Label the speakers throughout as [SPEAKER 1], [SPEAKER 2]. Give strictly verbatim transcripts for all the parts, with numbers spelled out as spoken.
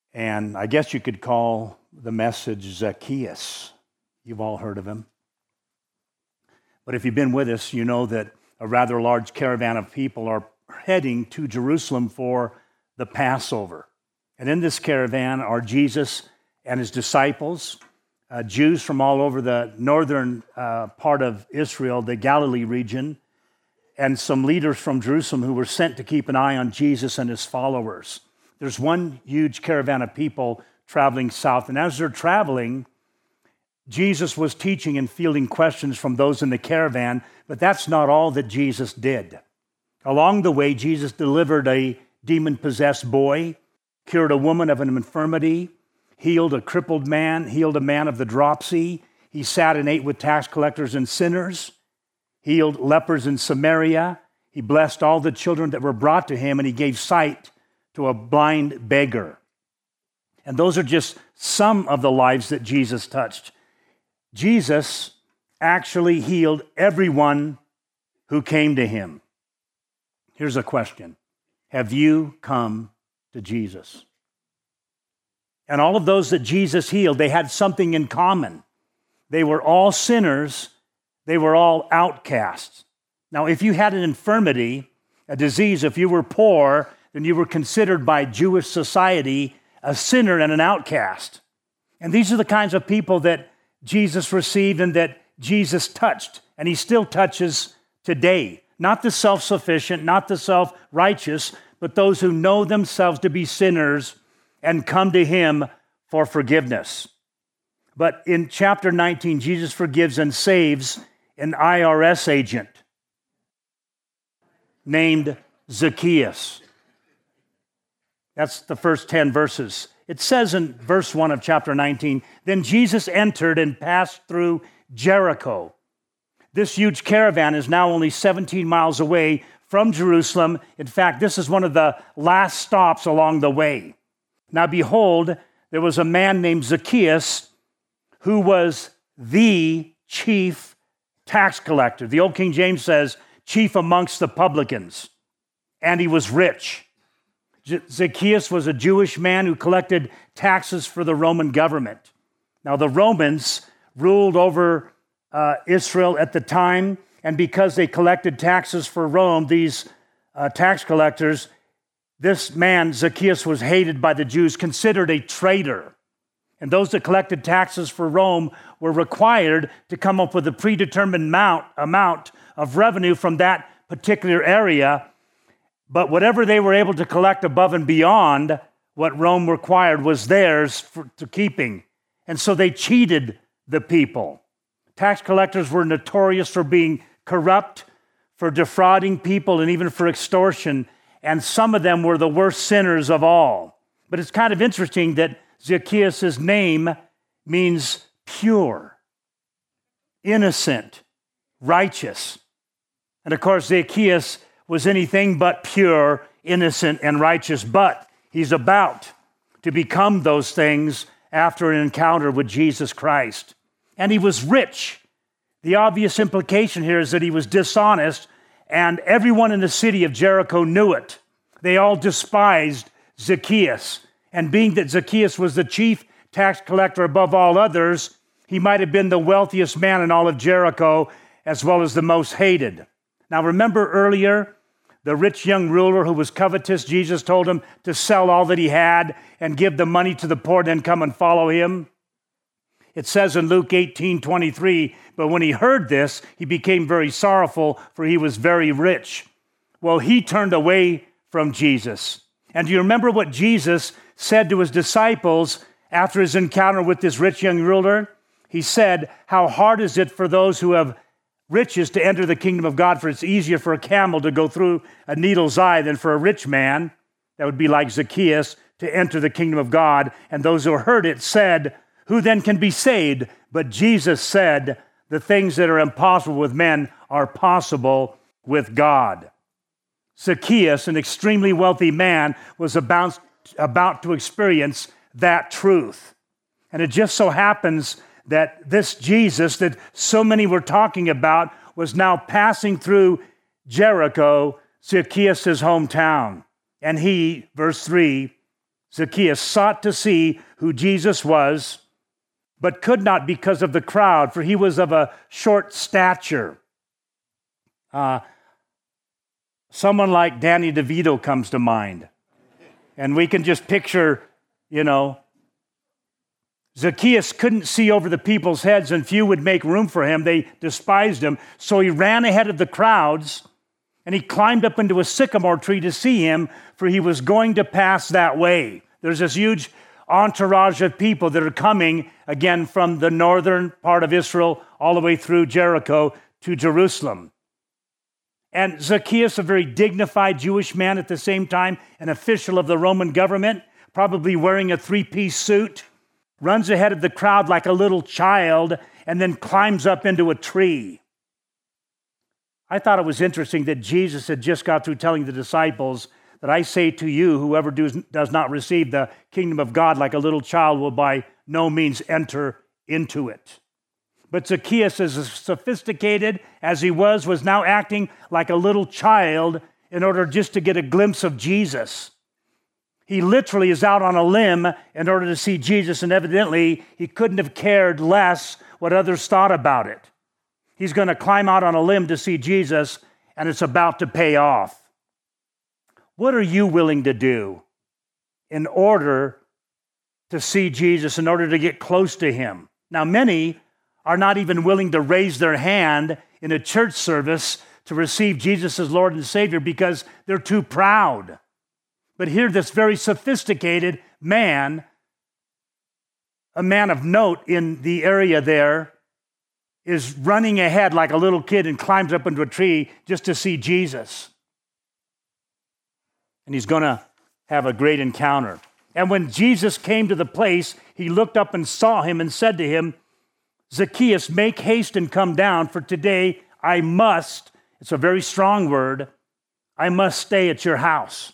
[SPEAKER 1] And I guess you could call the message Zacchaeus. You've all heard of him. But if you've been with us, you know that a rather large caravan of people are heading to Jerusalem for the Passover. And in this caravan are Jesus and his disciples, uh, Jews from all over the northern uh, part of Israel, the Galilee region, and some leaders from Jerusalem who were sent to keep an eye on Jesus and his followers. There's one huge caravan of people traveling south, and as they're traveling, Jesus was teaching and fielding questions from those in the caravan, but that's not all that Jesus did. Along the way, Jesus delivered a demon-possessed boy, cured a woman of an infirmity, healed a crippled man, healed a man of the dropsy. He sat and ate with tax collectors and sinners, healed lepers in Samaria. He blessed all the children that were brought to him, and he gave sight to a blind beggar. And those are just some of the lives that Jesus touched. Jesus actually healed everyone who came to him. Here's a question. Have you come to Jesus? And all of those that Jesus healed, they had something in common. They were all sinners. They were all outcasts. Now, if you had an infirmity, a disease, if you were poor, then you were considered by Jewish society a sinner and an outcast. And these are the kinds of people that Jesus received and that Jesus touched, and he still touches today. Not the self-sufficient, not the self-righteous, but those who know themselves to be sinners and come to him for forgiveness. But in chapter nineteen, Jesus forgives and saves an I R S agent named Zacchaeus. That's the first ten verses. It says in verse one of chapter nineteen, then Jesus entered and passed through Jericho. This huge caravan is now only seventeen miles away from Jerusalem. In fact, this is one of the last stops along the way. Now behold, there was a man named Zacchaeus who was the chief tax collector. The Old King James says, chief amongst the publicans. And he was rich. Zacchaeus was a Jewish man who collected taxes for the Roman government. Now, the Romans ruled over uh, Israel at the time, and because they collected taxes for Rome, these uh, tax collectors, this man, Zacchaeus, was hated by the Jews, considered a traitor. And those that collected taxes for Rome were required to come up with a predetermined amount, amount of revenue from that particular area. But whatever they were able to collect above and beyond what Rome required was theirs for, to keeping. And so they cheated the people. Tax collectors were notorious for being corrupt, for defrauding people, and even for extortion. And some of them were the worst sinners of all. But it's kind of interesting that Zacchaeus' name means pure, innocent, righteous. And of course, Zacchaeus was anything but pure, innocent, and righteous, but he's about to become those things after an encounter with Jesus Christ. And he was rich. The obvious implication here is that he was dishonest, and everyone in the city of Jericho knew it. They all despised Zacchaeus. And being that Zacchaeus was the chief tax collector above all others, he might have been the wealthiest man in all of Jericho, as well as the most hated. Now remember earlier, the rich young ruler who was covetous, Jesus told him to sell all that he had and give the money to the poor, then come and follow him. It says in Luke eighteen twenty-three, but when he heard this, he became very sorrowful, for he was very rich. Well, he turned away from Jesus. And do you remember what Jesus said to his disciples after his encounter with this rich young ruler? He said, how hard is it for those who have riches to enter the kingdom of God, for it's easier for a camel to go through a needle's eye than for a rich man, that would be like Zacchaeus, to enter the kingdom of God. And those who heard it said, who then can be saved? But Jesus said, the things that are impossible with men are possible with God. Zacchaeus, an extremely wealthy man, was about, about to experience that truth. And it just so happens that this Jesus that so many were talking about was now passing through Jericho, Zacchaeus' hometown. And he, verse three, Zacchaeus sought to see who Jesus was, but could not because of the crowd, for he was of a short stature. Uh, someone like Danny DeVito comes to mind. And we can just picture, you know, Zacchaeus couldn't see over the people's heads, and few would make room for him. They despised him. So he ran ahead of the crowds, and he climbed up into a sycamore tree to see him, for he was going to pass that way. There's this huge entourage of people that are coming, again, from the northern part of Israel all the way through Jericho to Jerusalem. And Zacchaeus, a very dignified Jewish man at the same time, an official of the Roman government, probably wearing a three-piece suit, runs ahead of the crowd like a little child and then climbs up into a tree. I thought it was interesting that Jesus had just got through telling the disciples that I say to you, whoever does, does not receive the kingdom of God like a little child will by no means enter into it. But Zacchaeus, as sophisticated as he was, was now acting like a little child in order just to get a glimpse of Jesus. He literally is out on a limb in order to see Jesus, and evidently he couldn't have cared less what others thought about it. He's going to climb out on a limb to see Jesus, and it's about to pay off. What are you willing to do in order to see Jesus, in order to get close to him? Now, many are not even willing to raise their hand in a church service to receive Jesus as Lord and Savior because they're too proud. But here, this very sophisticated man, a man of note in the area there, is running ahead like a little kid and climbs up into a tree just to see Jesus. And he's going to have a great encounter. And when Jesus came to the place, he looked up and saw him and said to him, Zacchaeus, make haste and come down, for today I must, it's a very strong word, I must stay at your house.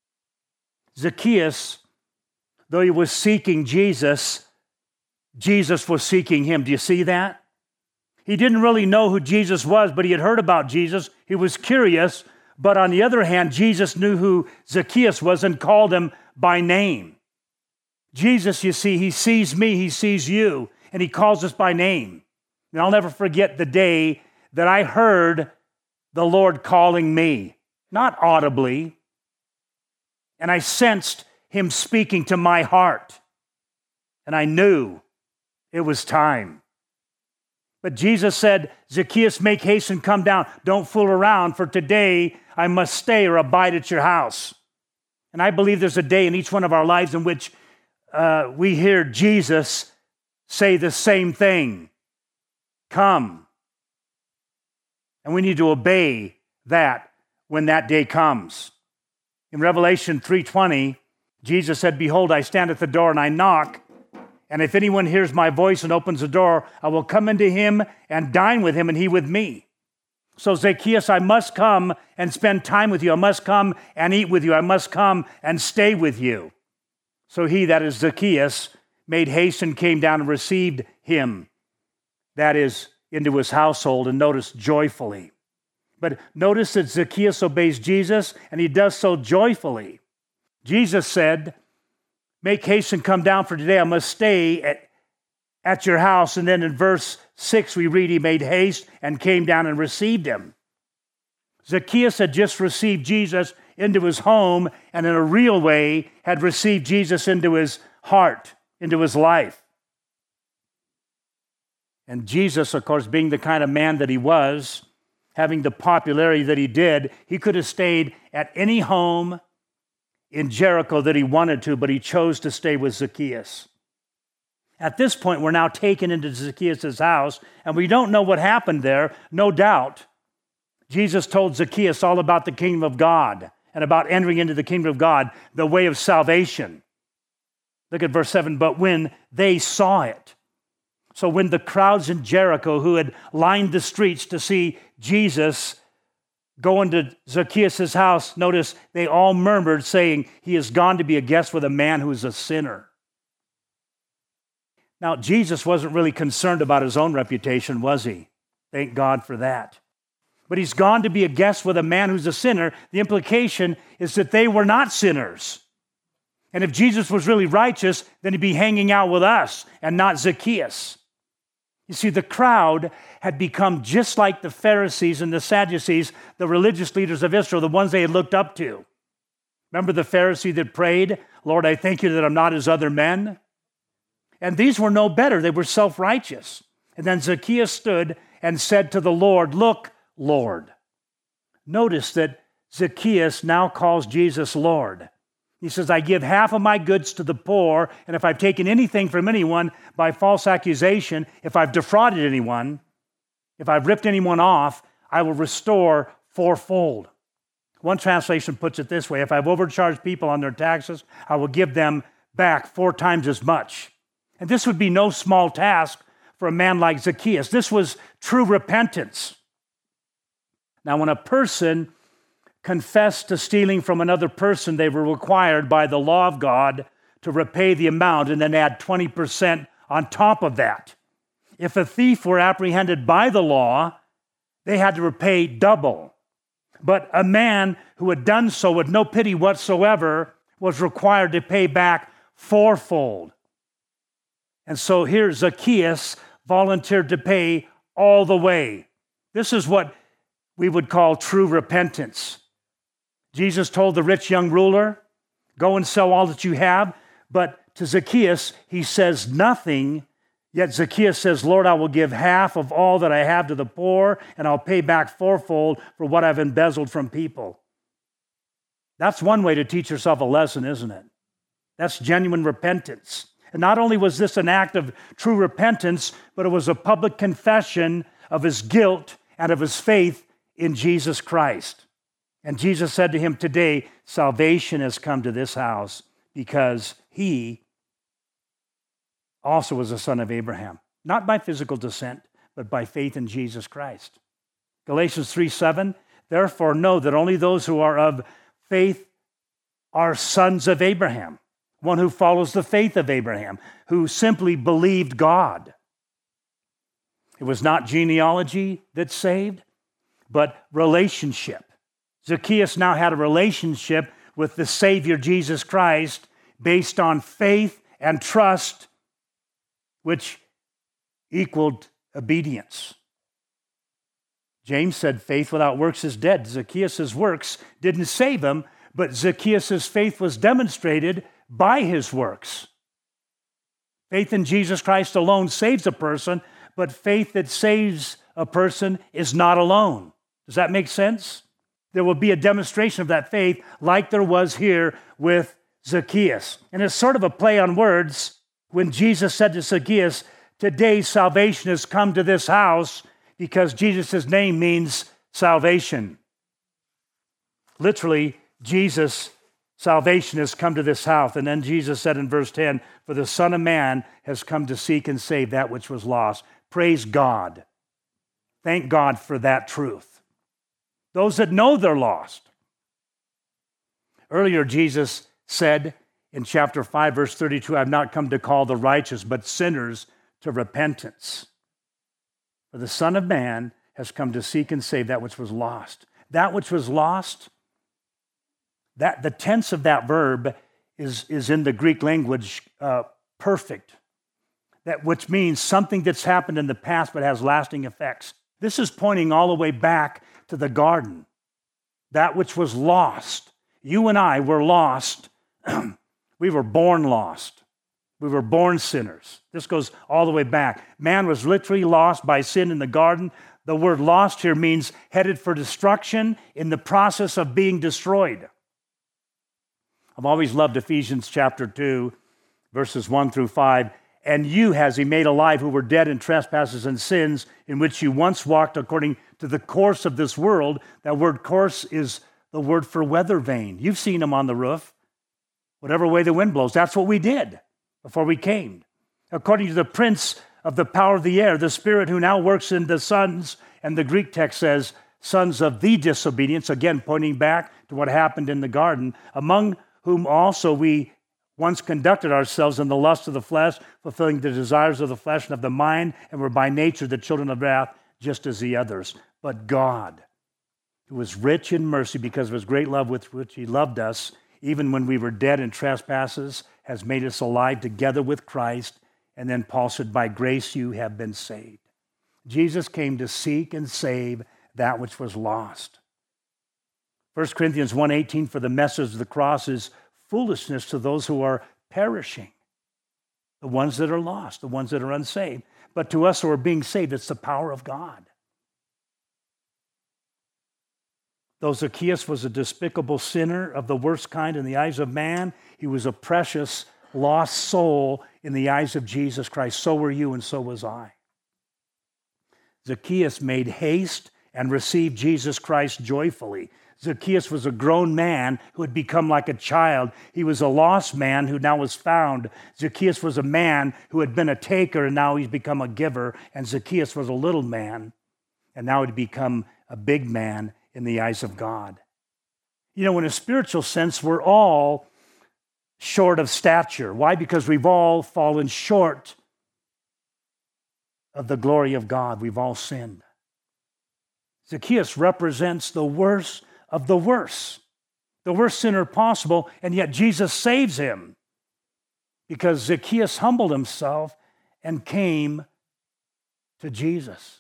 [SPEAKER 1] Zacchaeus, though he was seeking Jesus, Jesus was seeking him. Do you see that? He didn't really know who Jesus was, but he had heard about Jesus. He was curious, but on the other hand, Jesus knew who Zacchaeus was and called him by name. Jesus, you see, he sees me, he sees you, and he calls us by name. And I'll never forget the day that I heard the Lord calling me, not audibly, and I sensed him speaking to my heart, and I knew it was time. But Jesus said, Zacchaeus, make haste and come down. Don't fool around, for today I must stay or abide at your house. And I believe there's a day in each one of our lives in which uh, we hear Jesus say the same thing. Come. And we need to obey that when that day comes. In Revelation three twenty, Jesus said, behold, I stand at the door and I knock. And if anyone hears my voice and opens the door, I will come into him and dine with him and he with me. So Zacchaeus, I must come and spend time with you. I must come and eat with you. I must come and stay with you. So he, that is Zacchaeus, made haste and came down and received him, that is, into his household, and notice, joyfully. But notice that Zacchaeus obeys Jesus, and he does so joyfully. Jesus said, make haste and come down, for today I must stay at, at your house. And then in verse six, we read, he made haste and came down and received him. Zacchaeus had just received Jesus into his home, and in a real way had received Jesus into his heart, into his life. And Jesus, of course, being the kind of man that he was, having the popularity that he did, he could have stayed at any home in Jericho that he wanted to, but he chose to stay with Zacchaeus. At this point, we're now taken into Zacchaeus' house, and we don't know what happened there. No doubt, Jesus told Zacchaeus all about the kingdom of God and about entering into the kingdom of God, the way of salvation. Look at verse seven, but when they saw it. So when the crowds in Jericho who had lined the streets to see Jesus go into Zacchaeus' house, notice they all murmured, saying, he has gone to be a guest with a man who is a sinner. Now, Jesus wasn't really concerned about his own reputation, was he? Thank God for that. But he's gone to be a guest with a man who's a sinner. The implication is that they were not sinners. And if Jesus was really righteous, then he'd be hanging out with us and not Zacchaeus. You see, the crowd had become just like the Pharisees and the Sadducees, the religious leaders of Israel, the ones they had looked up to. Remember the Pharisee that prayed, Lord, I thank you that I'm not as other men? And these were no better. They were self-righteous. And then Zacchaeus stood and said to the Lord, look, Lord. Notice that Zacchaeus now calls Jesus Lord. He says, I give half of my goods to the poor, and if I've taken anything from anyone by false accusation, if I've defrauded anyone, if I've ripped anyone off, I will restore fourfold. One translation puts it this way, if I've overcharged people on their taxes, I will give them back four times as much. And this would be no small task for a man like Zacchaeus. This was true repentance. Now, when a person confessed to stealing from another person, they were required by the law of God to repay the amount and then add twenty percent on top of that. If a thief were apprehended by the law, they had to repay double. But a man who had done so with no pity whatsoever was required to pay back fourfold. And so here Zacchaeus volunteered to pay all the way. This is what we would call true repentance. Jesus told the rich young ruler, go and sell all that you have. But to Zacchaeus, he says nothing. Yet Zacchaeus says, Lord, I will give half of all that I have to the poor, and I'll pay back fourfold for what I've embezzled from people. That's one way to teach yourself a lesson, isn't it? That's genuine repentance. And not only was this an act of true repentance, but it was a public confession of his guilt and of his faith in Jesus Christ. And Jesus said to him, today, salvation has come to this house because he also was a son of Abraham, not by physical descent, but by faith in Jesus Christ. Galatians three seven, therefore know that only those who are of faith are sons of Abraham, one who follows the faith of Abraham, who simply believed God. It was not genealogy that saved, but relationship. Zacchaeus now had a relationship with the Savior Jesus Christ based on faith and trust, which equaled obedience. James said faith without works is dead. Zacchaeus' works didn't save him, but Zacchaeus' faith was demonstrated by his works. Faith in Jesus Christ alone saves a person, but faith that saves a person is not alone. Does that make sense? There will be a demonstration of that faith like there was here with Zacchaeus. And it's sort of a play on words when Jesus said to Zacchaeus, today salvation has come to this house, because Jesus' name means salvation. Literally, Jesus, salvation has come to this house. And then Jesus said in verse ten, for the Son of Man has come to seek and save that which was lost. Praise God. Thank God for that truth. Those that know they're lost. Earlier, Jesus said in chapter five, verse thirty-two, I've not come to call the righteous, but sinners to repentance. For the Son of Man has come to seek and save that which was lost. That which was lost, that the tense of that verb is, is in the Greek language uh, perfect, that which means something that's happened in the past but has lasting effects. This is pointing all the way back to the garden. That which was lost. You and I were lost. We were born lost. We were born sinners. This goes all the way back. Man was literally lost by sin in the garden. The word lost here means headed for destruction, in the process of being destroyed. I've always loved Ephesians chapter two, verses one through five. And you has he made alive who were dead in trespasses and sins, in which you once walked according to the course of this world. That word course is the word for weather vane. You've seen them on the roof. Whatever way the wind blows, that's what we did before we came. According to the prince of the power of the air, the spirit who now works in the sons, and the Greek text says, sons of the disobedience, again pointing back to what happened in the garden, among whom also we once conducted ourselves in the lust of the flesh, fulfilling the desires of the flesh and of the mind, and were by nature the children of wrath, just as the others. But God, who was rich in mercy because of his great love with which he loved us, even when we were dead in trespasses, has made us alive together with Christ. And then Paul said, by grace you have been saved. Jesus came to seek and save that which was lost. First Corinthians one eighteen, for the message of the cross is foolishness to those who are perishing, the ones that are lost, the ones that are unsaved. But to us who are being saved, it's the power of God. Though Zacchaeus was a despicable sinner of the worst kind in the eyes of man, he was a precious, lost soul in the eyes of Jesus Christ. So were you, and so was I. Zacchaeus made haste and received Jesus Christ joyfully. Zacchaeus was a grown man who had become like a child. He was a lost man who now was found. Zacchaeus was a man who had been a taker, and now he's become a giver. And Zacchaeus was a little man, and now he'd become a big man in the eyes of God. You know, in a spiritual sense, we're all short of stature. Why? Because we've all fallen short of the glory of God. We've all sinned. Zacchaeus represents the worst of the worst, the worst sinner possible, and yet Jesus saves him because Zacchaeus humbled himself and came to Jesus.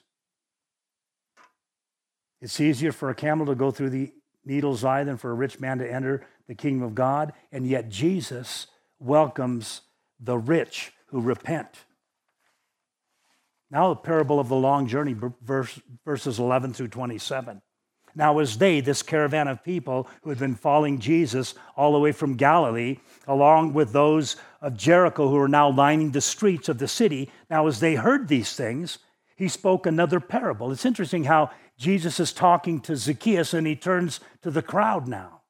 [SPEAKER 1] It's easier for a camel to go through the needle's eye than for a rich man to enter the kingdom of God, and yet Jesus welcomes the rich who repent. Now the parable of the long journey, verse, verses eleven through twenty-seven. Now as they, this caravan of people who had been following Jesus all the way from Galilee, along with those of Jericho who were now lining the streets of the city, now as they heard these things, he spoke another parable. It's interesting how Jesus is talking to Zacchaeus and he turns to the crowd now.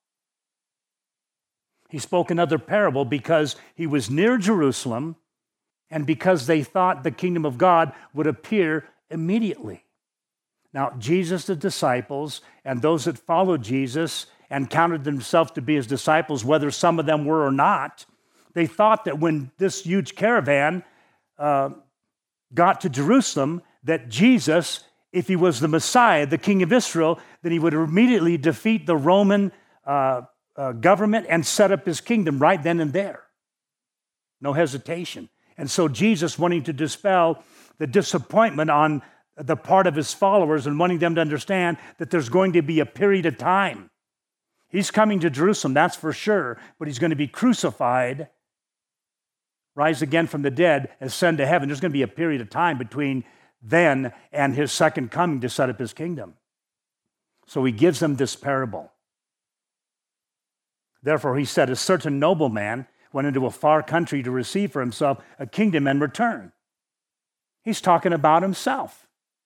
[SPEAKER 1] He spoke another parable because he was near Jerusalem and because they thought the kingdom of God would appear immediately. Now, Jesus, the disciples, and those that followed Jesus and counted themselves to be his disciples, whether some of them were or not, they thought that when this huge caravan uh, got to Jerusalem, that Jesus, if he was the Messiah, the King of Israel, then he would immediately defeat the Roman uh, uh, government and set up his kingdom right then and there. No hesitation. And so Jesus, wanting to dispel the disappointment on the part of his followers and wanting them to understand that there's going to be a period of time. He's coming to Jerusalem, that's for sure, but he's going to be crucified, rise again from the dead, ascend to heaven. There's going to be a period of time between then and his second coming to set up his kingdom. So he gives them this parable. Therefore, he said, a certain nobleman went into a far country to receive for himself a kingdom and return. He's talking about himself.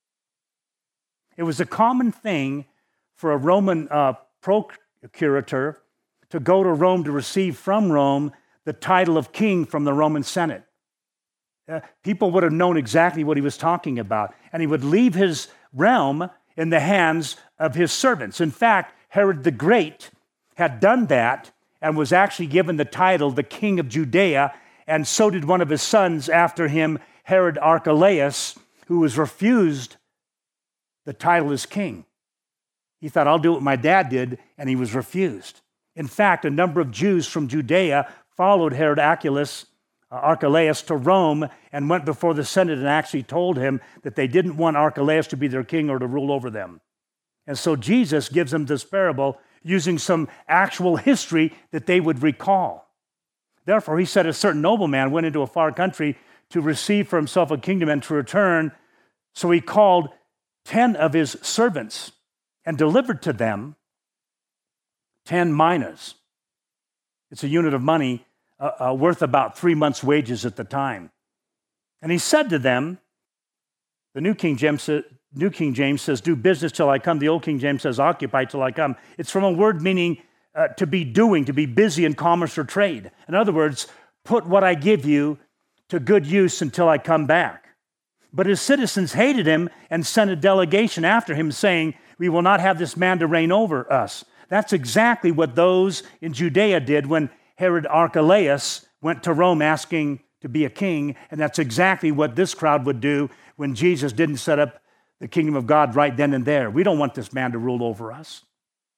[SPEAKER 1] It was a common thing for a Roman uh, procurator to go to Rome to receive from Rome the title of king from the Roman Senate. Uh, people would have known exactly what he was talking about, and he would leave his realm in the hands of his servants. In fact, Herod the Great had done that and was actually given the title the King of Judea, and so did one of his sons after him, Herod Archelaus, who was refused the title as king. He thought, I'll do what my dad did, and he was refused. In fact, a number of Jews from Judea followed Herod Archelaus, uh, Archelaus to Rome and went before the Senate and actually told him that they didn't want Archelaus to be their king or to rule over them. And so Jesus gives them this parable using some actual history that they would recall. Therefore, he said, a certain nobleman went into a far country to receive for himself a kingdom and to return. So he called ten of his servants and delivered to them ten minas. It's a unit of money uh, uh, worth about three months' wages at the time. And he said to them, the New King James, New King James says, do business till I come. The Old King James says, occupy till I come. It's from a word meaning uh, to be doing, to be busy in commerce or trade. In other words, put what I give you to good use until I come back. But his citizens hated him and sent a delegation after him saying, we will not have this man to reign over us. That's exactly what those in Judea did when Herod Archelaus went to Rome asking to be a king. And that's exactly what this crowd would do when Jesus didn't set up the kingdom of God right then and there. We don't want this man to rule over us.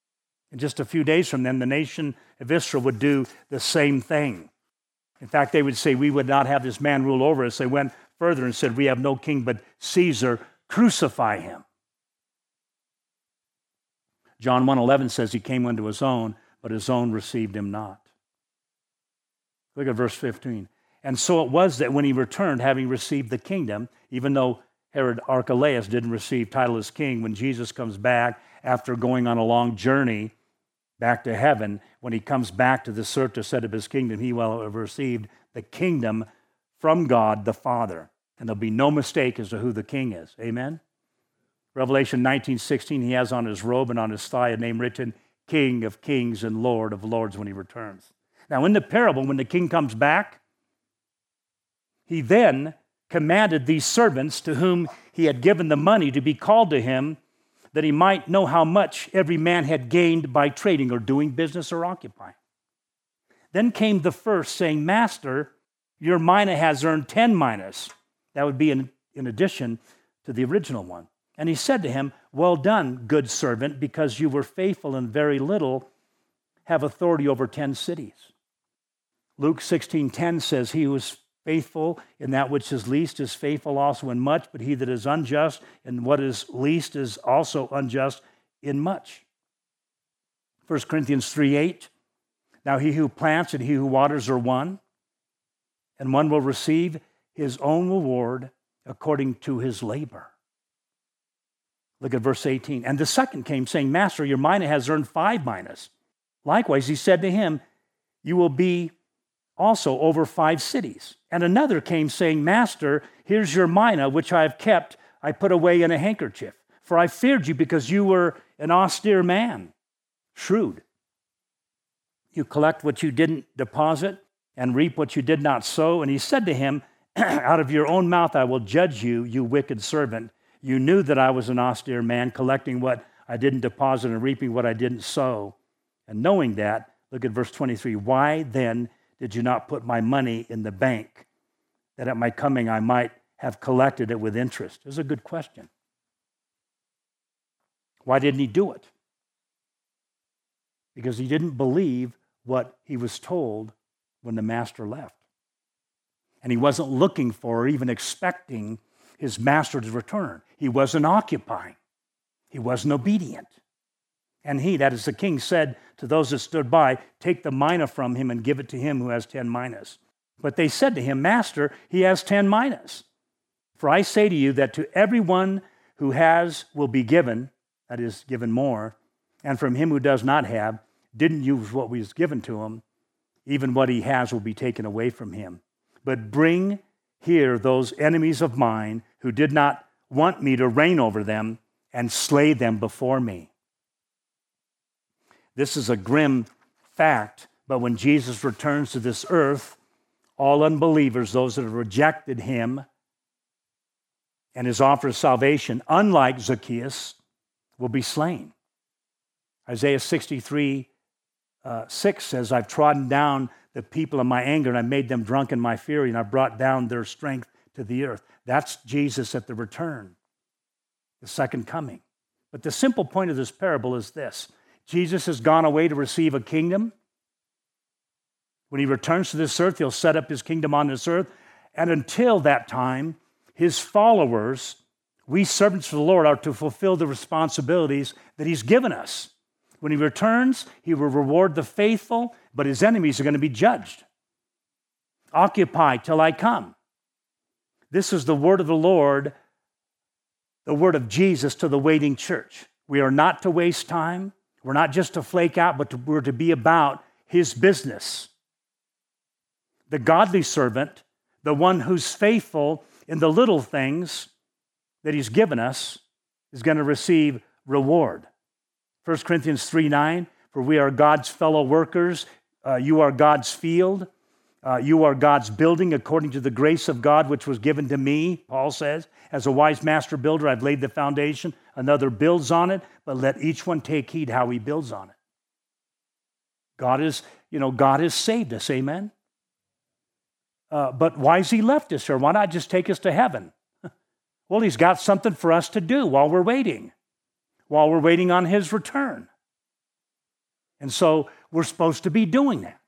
[SPEAKER 1] And just a few days from then, the nation of Israel would do the same thing. In fact, they would say, we would not have this man rule over us. They went further and said, we have no king but Caesar. Crucify him. John one eleven says he came unto his own, but his own received him not. Look at verse fifteen. And so it was that when he returned, having received the kingdom, even though Herod Archelaus didn't receive title as king, when Jesus comes back after going on a long journey back to heaven, when he comes back to the certain set of his kingdom, he will have received the kingdom from God the Father. And there'll be no mistake as to who the king is. Amen? Revelation nineteen sixteen, he has on his robe and on his thigh a name written, King of Kings and Lord of Lords, when he returns. Now, in the parable, when the king comes back, he then commanded these servants to whom he had given the money to be called to him, that he might know how much every man had gained by trading or doing business or occupying. Then came the first, saying, Master, your mina has earned ten minas. That would be in, in addition to the original one. And he said to him, Well done, good servant, because you were faithful in very little, have authority over ten cities. Luke sixteen ten says, He who is faithful in that which is least is faithful also in much, but he that is unjust in what is least is also unjust in much. First Corinthians three eight, Now he who plants and he who waters are one, and one will receive his own reward according to his labor. Look at verse eighteen. And the second came, saying, Master, your mina has earned five minas. Likewise, he said to him, You will be also over five cities. And another came, saying, Master, here's your mina, which I have kept, I put away in a handkerchief. For I feared you, because you were an austere man, shrewd. You collect what you didn't deposit, and reap what you did not sow. And he said to him, Out of your own mouth I will judge you, you wicked servant. You knew that I was an austere man, collecting what I didn't deposit and reaping what I didn't sow. And knowing that, look at verse twenty-three, Why then did you not put my money in the bank, that at my coming I might have collected it with interest? It's a good question. Why didn't he do it? Because he didn't believe what he was told when the master left. And he wasn't looking for or even expecting his master to return. He wasn't occupying. He wasn't obedient. And he, that is the king, said to those that stood by, Take the mina from him and give it to him who has ten minas. But they said to him, Master, he has ten minas. For I say to you that to everyone who has will be given, that is, given more, and from him who does not have, didn't use what was given to him, even what he has will be taken away from him. But bring here those enemies of mine who did not want me to reign over them, and slay them before me. This is a grim fact, but when Jesus returns to this earth, all unbelievers, those that have rejected him and his offer of salvation, unlike Zacchaeus, will be slain. Isaiah sixty-three, uh, six says, I've trodden down the people in my anger, and I made them drunk in my fury, and I brought down their strength to the earth. That's Jesus at the return, the second coming. But the simple point of this parable is this. Jesus has gone away to receive a kingdom. When he returns to this earth, he'll set up his kingdom on this earth. And until that time, his followers, we servants of the Lord, are to fulfill the responsibilities that he's given us. When he returns, he will reward the faithful, but his enemies are going to be judged. Occupy till I come. This is the word of the Lord, the word of Jesus to the waiting church. We are not to waste time. We're not just to flake out, but to, we're to be about his business. The godly servant, the one who's faithful in the little things that he's given us, is going to receive reward. First Corinthians three nine, for we are God's fellow workers. Uh, you are God's field. Uh, you are God's building according to the grace of God which was given to me, Paul says. As a wise master builder, I've laid the foundation. Another builds on it, but let each one take heed how he builds on it. God is, you know, God has saved us, amen? Uh, but why has he left us here? Why not just take us to heaven? Well, he's got something for us to do while we're waiting, while we're waiting on his return. And so we're supposed to be doing that.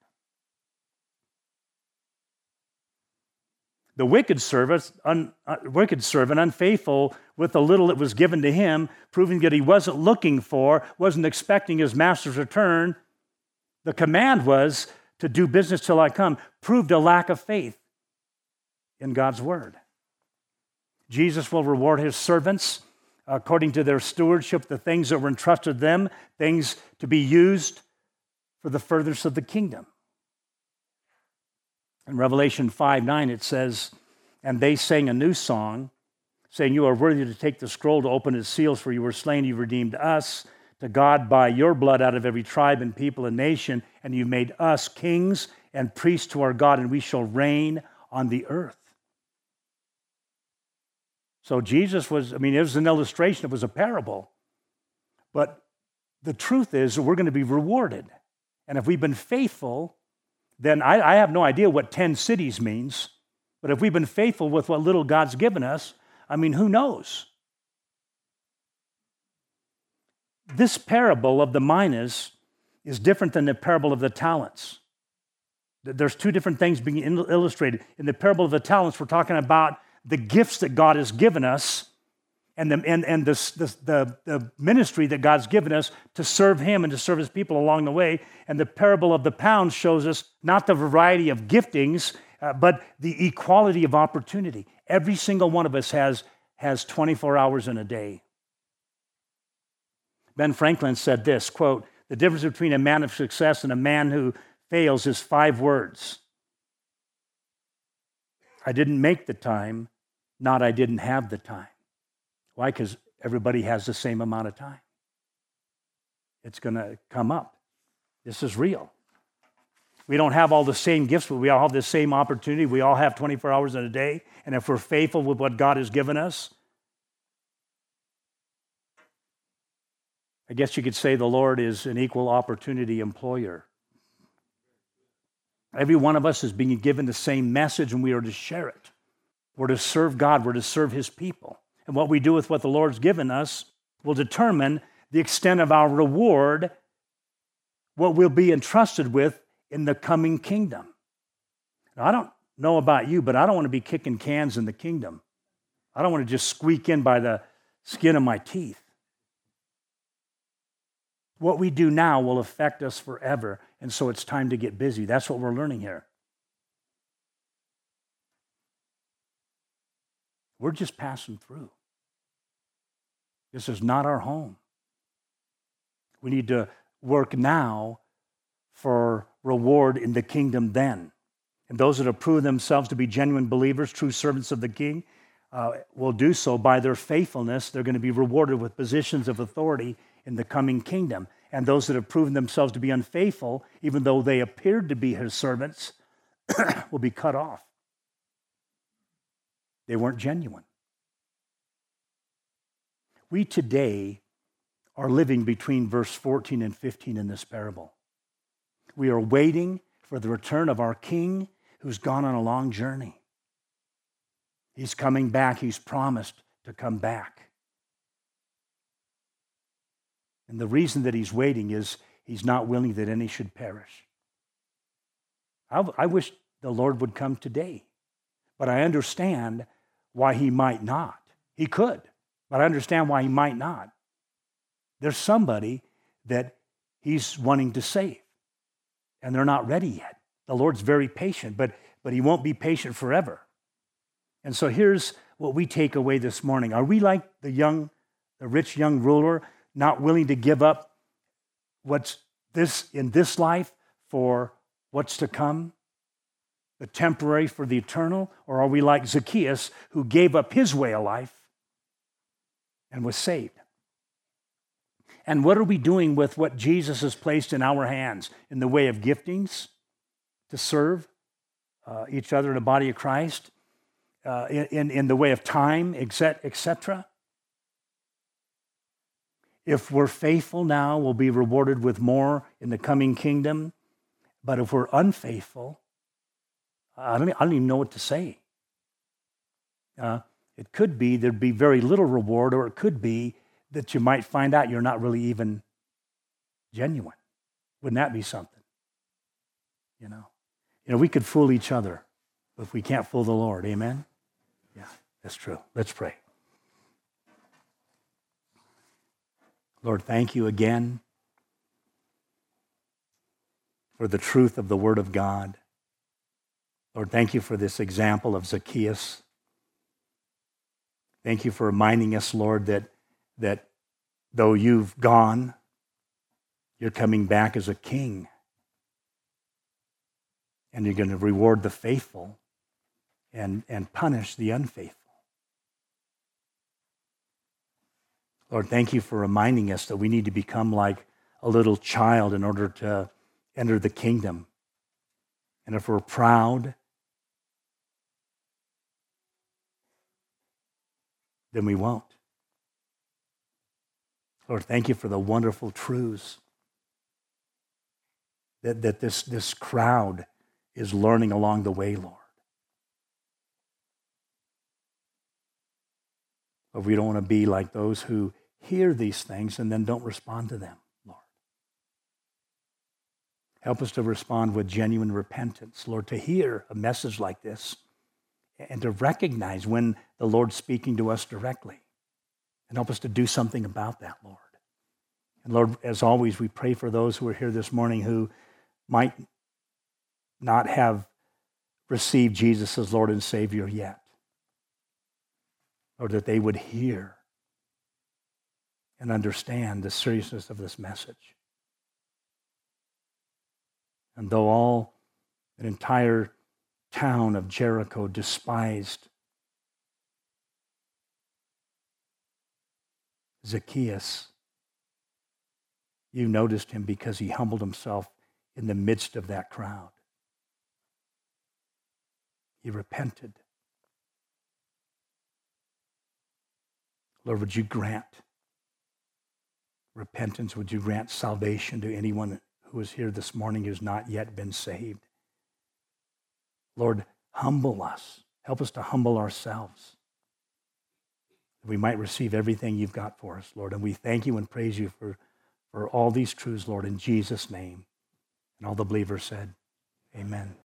[SPEAKER 1] The wicked servant, un, uh, wicked servant, unfaithful with the little that was given to him, proving that he wasn't looking for, wasn't expecting his master's return. The command was to do business till I come, proved a lack of faith in God's word. Jesus will reward his servants according to their stewardship, the things that were entrusted to them, things to be used for the furtherance of the kingdom. In Revelation five nine, it says, and they sang a new song, saying, you are worthy to take the scroll to open its seals, for you were slain, you redeemed us to God by your blood out of every tribe and people and nation, and you made us kings and priests to our God, and we shall reign on the earth. So Jesus was, I mean, it was an illustration, it was a parable. But the truth is that we're going to be rewarded. And if we've been faithful, then I, I have no idea what ten cities means. But if we've been faithful with what little God's given us, I mean, who knows? This parable of the minas is different than the parable of the talents. There's two different things being illustrated. In the parable of the talents, we're talking about the gifts that God has given us and, the, and, and the, the, the ministry that God's given us to serve him and to serve his people along the way. And the parable of the pounds shows us not the variety of giftings, uh, but the equality of opportunity. Every single one of us has, has twenty-four hours in a day. Ben Franklin said this, quote, the difference between a man of success and a man who fails is five words. I didn't make the time, not I didn't have the time. Why? Because everybody has the same amount of time. It's going to come up. This is real. We don't have all the same gifts, but we all have the same opportunity. We all have twenty-four hours in a day. And if we're faithful with what God has given us, I guess you could say the Lord is an equal opportunity employer. Every one of us is being given the same message, and we are to share it. We're to serve God. We're to serve his people. And what we do with what the Lord's given us will determine the extent of our reward, what we'll be entrusted with in the coming kingdom. Now, I don't know about you, but I don't want to be kicking cans in the kingdom. I don't want to just squeak in by the skin of my teeth. What we do now will affect us forever, and so it's time to get busy. That's what we're learning here. We're just passing through. This is not our home. We need to work now for reward in the kingdom then. And those that have proved themselves to be genuine believers, true servants of the King, uh, will do so by their faithfulness. They're going to be rewarded with positions of authority in the coming kingdom. And those that have proven themselves to be unfaithful, even though they appeared to be his servants, will be cut off. They weren't genuine. We today are living between verse fourteen and fifteen in this parable. We are waiting for the return of our King who's gone on a long journey. He's coming back. He's promised to come back. And the reason that he's waiting is he's not willing that any should perish. I, I wish the Lord would come today, but I understand why he might not. He could, but I understand why he might not. There's somebody that he's wanting to save, and they're not ready yet. The Lord's very patient, but, but he won't be patient forever. And so here's what we take away this morning. Are we like the young, the rich young ruler, not willing to give up what's this in this life for what's to come, the temporary for the eternal? Or are we like Zacchaeus, who gave up his way of life and was saved? And what are we doing with what Jesus has placed in our hands in the way of giftings to serve uh, each other in the body of Christ, uh, in, in the way of time, et cetera? If we're faithful now, we'll be rewarded with more in the coming kingdom. But if we're unfaithful, I don't, I don't even know what to say. Uh, it could be there'd be very little reward, or it could be that you might find out you're not really even genuine. Wouldn't that be something? You know, you know, we could fool each other, but if we can't fool the Lord, amen? Yeah, that's true. Let's pray. Lord, thank you again for the truth of the Word of God. Lord, thank you for this example of Zacchaeus. Thank you for reminding us, Lord, that, that though you've gone, you're coming back as a king. And you're going to reward the faithful and, and punish the unfaithful. Lord, thank you for reminding us that we need to become like a little child in order to enter the kingdom. And if we're proud, then we won't. Lord, thank you for the wonderful truths that, that this, this crowd is learning along the way, Lord. But we don't want to be like those who hear these things and then don't respond to them, Lord. Help us to respond with genuine repentance, Lord, to hear a message like this and to recognize when the Lord's speaking to us directly. And help us to do something about that, Lord. And Lord, as always, we pray for those who are here this morning who might not have received Jesus as Lord and Savior yet. Or that they would hear and understand the seriousness of this message. And though all, an entire town of Jericho despised Zacchaeus, you noticed him because he humbled himself in the midst of that crowd. He repented. Lord, would you grant repentance? Would you grant salvation to anyone who is here this morning who's not yet been saved? Lord, humble us. Help us to humble ourselves, that we might receive everything you've got for us, Lord. And we thank you and praise you for, for all these truths, Lord, in Jesus' name. And all the believers said, amen.